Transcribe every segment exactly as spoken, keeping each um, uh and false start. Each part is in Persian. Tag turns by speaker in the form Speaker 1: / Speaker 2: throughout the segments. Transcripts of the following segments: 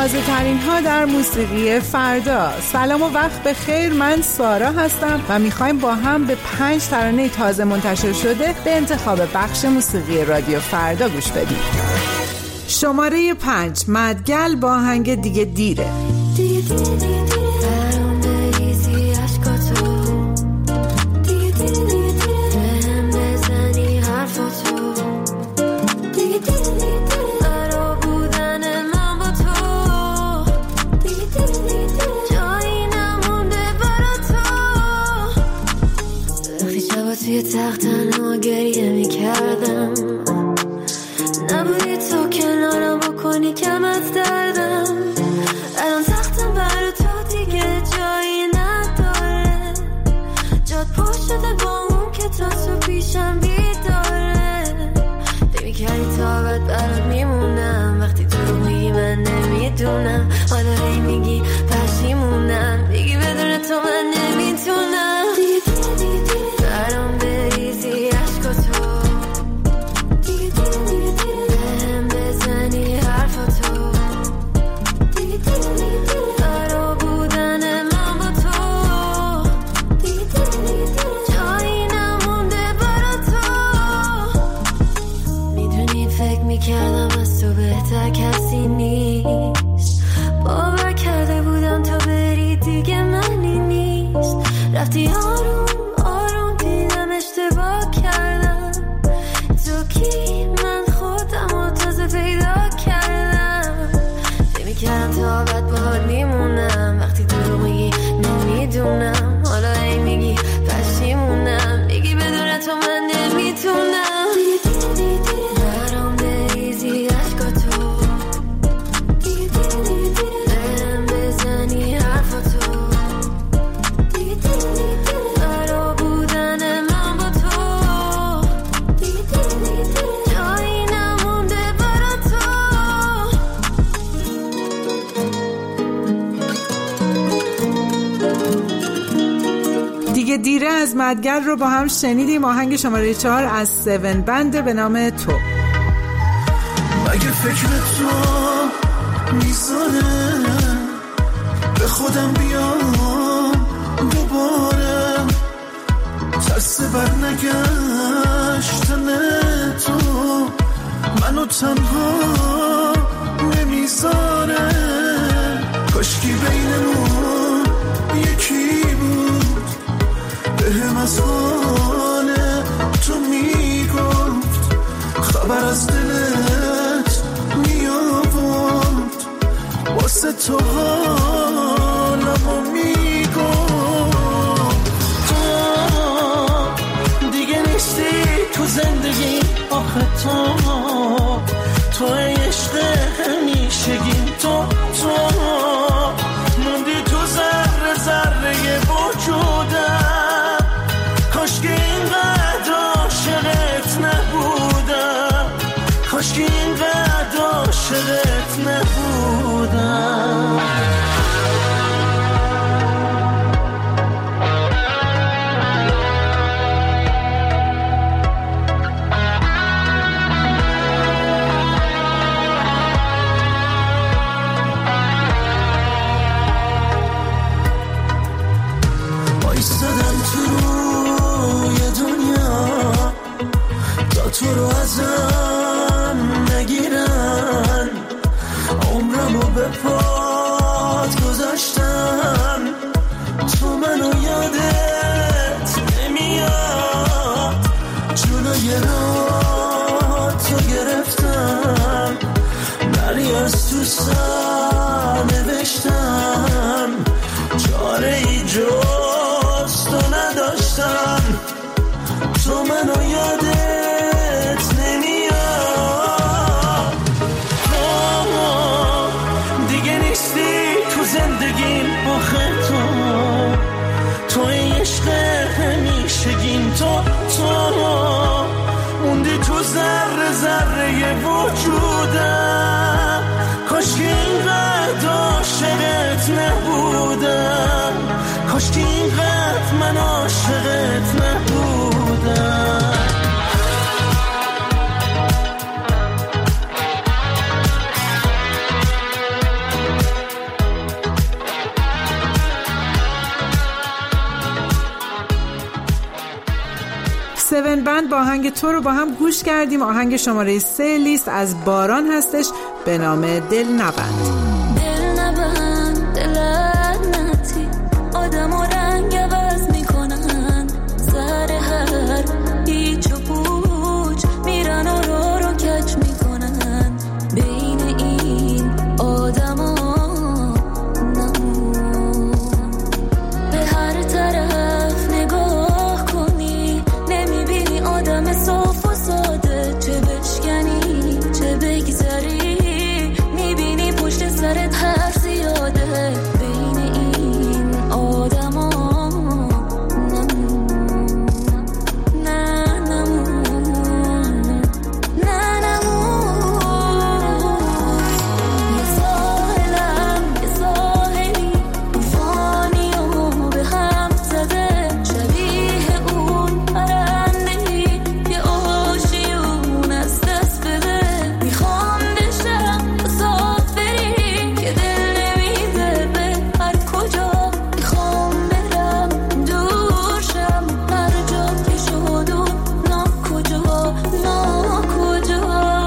Speaker 1: تازه ترین ها در موسیقی فردا. سلام و وقت بخیر، من سارا هستم و میخوایم با هم به پنج ترانه تازه منتشر شده به انتخاب بخش موسیقی رادیو فردا گوش بدیم. شماره پنج، مدگل با آهنگ دیگه دیره. دیگه دیره دیگه دیره برام بریزی عشقاتو، دیگه دیره دیگه دیره بهم بزنی حرفاتو، دیگه دیره دیگه دیره برا بودن من با تو، دیگه دیره دیگه دیره جایی نمونده برا تو. وقتی شبا توی تخت تنها گریه میکردم، نبودی تو کنارم بکنی کم از دردم. الان تختم برای تو دیگه جایی نداره، جاد پر شده با اون که تا تو پیشم بیداره. فکر کردی تا بعد برات میمونم، وقتی تو میگی من نمیدونم، حالا هی میگی پشیمونم، میگی بدون تو من نمیتونم. دیگه دیگه دیگه دیگه برام بریزی عشقاتو، دیگه دیگه دیگه دیگه بهم بزنی حرفاتو، دیگه دیگه دیگه دیگه برا بودن من با تو، دیگه دیگه دیگه دیگه جایی نمونده برا تو. میدونی فکر میکردم از تو بهتر کسی نیست، باور کرده بودم تو بری دیگه منی نیست. رفتی آروم آروم دیدم اشتباه کردم، تو کی من خودم و تازه پیدا کردم. فکر میکردم تا بعد باهات میمونم، وقتی تو میگی نمیدونم، حالا ای میگی پشیمونم، میگی بدون تو من نمیتونم. دیگه دیگه دیگه دیگه برام بریزی عشقاتو، دیگه دیگه دیگه دیگه بهم بزنی حرفاتو، دیگه دیگه دیگه دیگه برا بودن من با تو، دیگه دیگه دیگه دیگه جایی نمونده برا تو. دیگه دیره از مدگل رو با هم شنیدیم. آهنگ شماره چهار از سون بند به نام تو.
Speaker 2: مگه فکر تو میزانه به خودم بیام دوباره، ترس بر نگشتن تو منو تنها نمیذاره. کاشکی بینمون یکی بود، بهم از حال تو میگفت، خبر از دلت میآورد، واسه تو حالمو میگفت. تو دیگه نیستی تو زندگی، آخه تو تو عشق همیشگی، تو تو موندی تو ذره ذره وجودم. کاش که اینقدر عاشقت نبودم، کاش که اینقدر عاشقت نبودم. تو رو ازم نگیرن، عمرمو به پات گذاشتم، تو منو یادت نمیاد، جلوی راه تو گرفتم، نری از تو سر نوشتم، چاره ای جز تو نداشتم، تو منو یادت تو تو موندی تو ذره ذره وجودم. کاش که اینقدر عاشقت نبودم، کاش که اینقدر من عاشقت نبودم.
Speaker 1: سون بند با آهنگ تو رو با هم گوش کردیم. آهنگ شماره سه لیست از باران هستش به نام دل نبند.
Speaker 3: دل نبند دل لعنتی، آدم و رنگ عوض میکنن، سر هر هیچ و پوچ میرن و رو رو کج میکنن. بین این آدم ها نمون، به هر طرف نگاه کنی نمیبینی آدم صاف و ساده، چه بشکنی چه بگذری میبینی پشت سرت هر زیاده. بین این آدم ها نمون، نه نمون، نه نمون. یه ساحلم یه ساحلی طوفانی و به هم زده، شبیه اون پرنده‌ای یه آشیون از دست بده. میخوام بشم مسافری که دل نمیده به هر کجا، میخوام برم دورشم هر جا که شد و ناکجا ناکجا.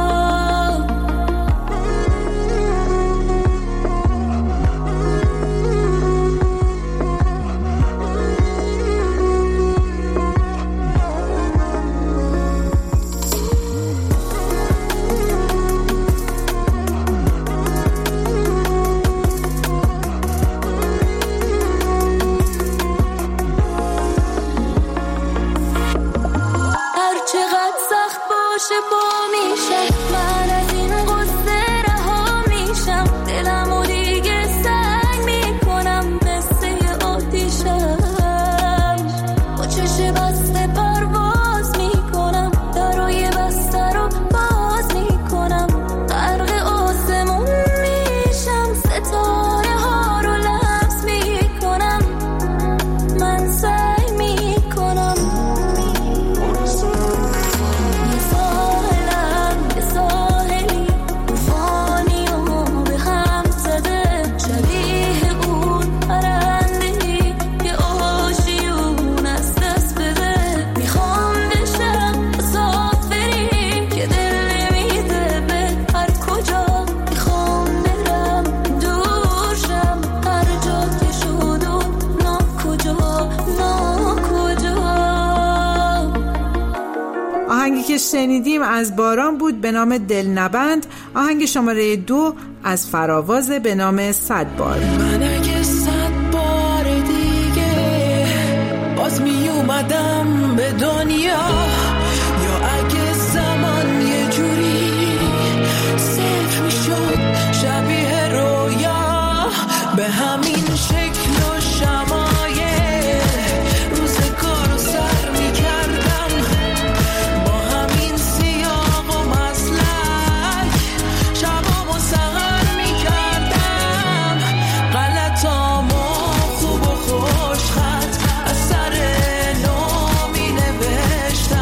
Speaker 3: هر چقدر سخت باشه با میشه، من از این قصه رها میشم. دلمو دیگه سنگ میکنم مثل آتیشم، با چشم بسته پرواز میکنم، درای بسته رو باز میکنم. غرق آسمون میشم، ستاره ها رو لمس میکنم، من سعی میکنم. یه ساحلم یه ساحلی طوفانی و به هم زده، شبیه اون پرنده‌ای یه آشیون از دست بده. میخوام بشم مسافری که دل نمیده به هر کجا، میخوام برم دورشم هر جا که شد و ناکجا ناکجا.
Speaker 1: آهنگی که شنیدیم از باران بود به نام دل نبند. آهنگ شماره دو از فراواز به نام صد بار.
Speaker 2: من اگه صد بار دیگه باز می اومدم به دنیا، یا اگه زمان یه جوری صفر می شد شبیه رویا، به همین شکل و شمایل روزگار رو سر می کردم، با همین سیاق و مسلک شبامو سهر می کردم. غلطامو خوب و خوش خط از سر نو می نوشتم.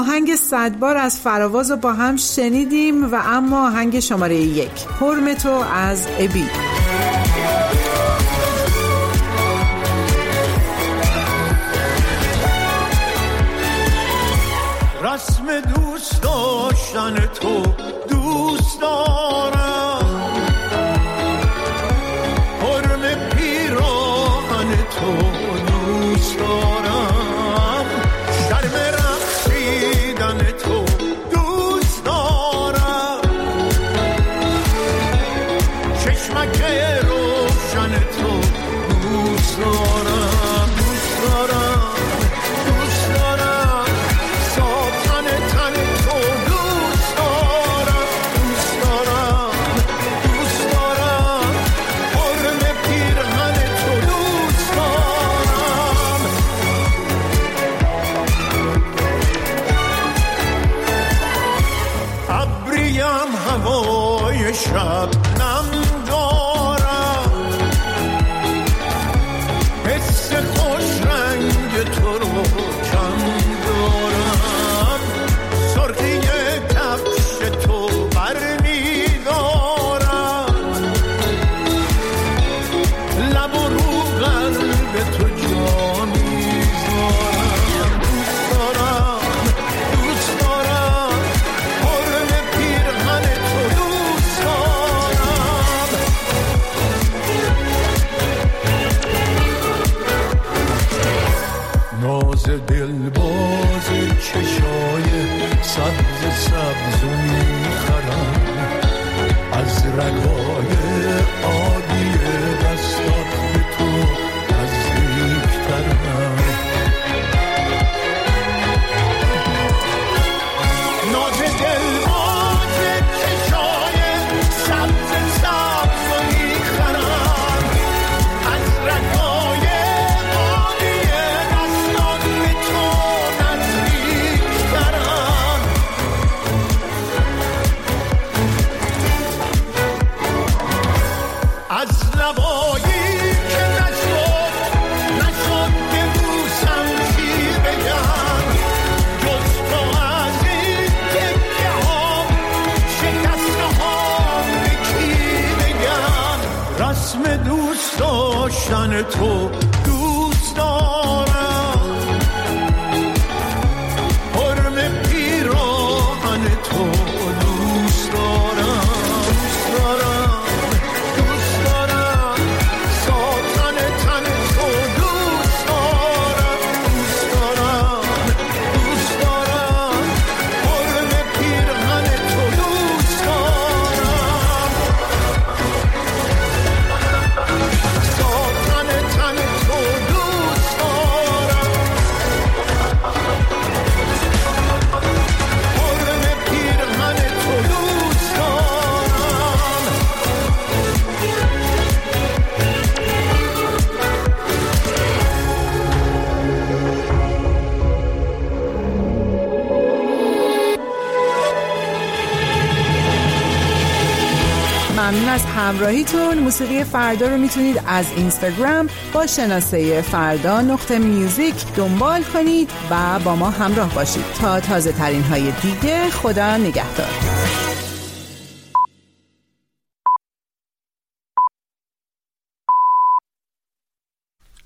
Speaker 1: آهنگ صد بار از فراواز رو با هم شنیدیم و اما آهنگ شماره یک حرم تو از ابی.
Speaker 4: رسم دوست داشتن تو دوست دارم، حرم پیراهن تو دوست دارم، شرم رقصیدن تو دوست دارم، چشمک روشن تو دوست دارم، دوست دارم، دوست دارم، ساتن تن تو دوست دارم، دوست دارم، دوست دارم، حرم پیرهن تو دوست دارم. ابریم هوای شب نم دارم، حس خوش رنگ تو رو کم دارم، سرخی کفش تو برمی دارم، لب و رو قلب تو جا میذارم، دوست دارم، دوست دارم، حرم پیرهن تو دوست دارم. ناز دلباز چشای سبز سبز میخرم، از رگای آبی دستات به تو نزدیکترم. ناز دلباز چشای سبز سبز میخرم، از رگای آبی دستات به تو نزدیکترم. از لبایی که نشد نشد که بوسم چی بگم، جز تو از این تکه ها شکسته ها به کی بگم. رسم دوست داشتن تو دوست دارم، حرم پیراهن تو دوست دارم، دوست دارم، دوست دارم، ساتن تن تو دوست دارم، دوست دارم، دوست دارم، حرم پیرهن تو دوست دارم، ساتن تن تو دوست دارم، حرم پیرهن تو دوست دارم.
Speaker 1: ممنون از همراهیتون. موسیقی فردا رو میتونید از اینستاگرام با شناسه فردا نقطه میوزیک دنبال کنید و با ما همراه باشید تا تازه ترین های دیگه. خدا نگهدار.